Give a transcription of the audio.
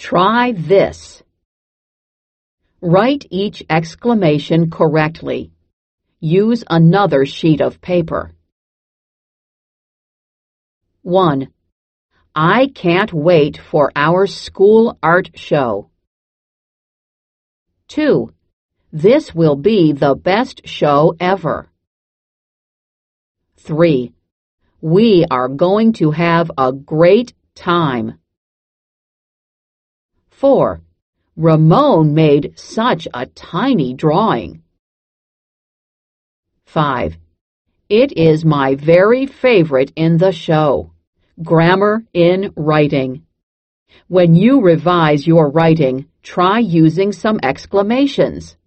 Try this. Write each exclamation correctly. Use another sheet of paper. 1. I can't wait for our school art show. 2. This will be the best show ever. 3. We are going to have a great time. 4. Ramon made such a tiny drawing. 5. It is my very favorite in the show. Grammar in writing. When you revise your writing, try using some exclamations.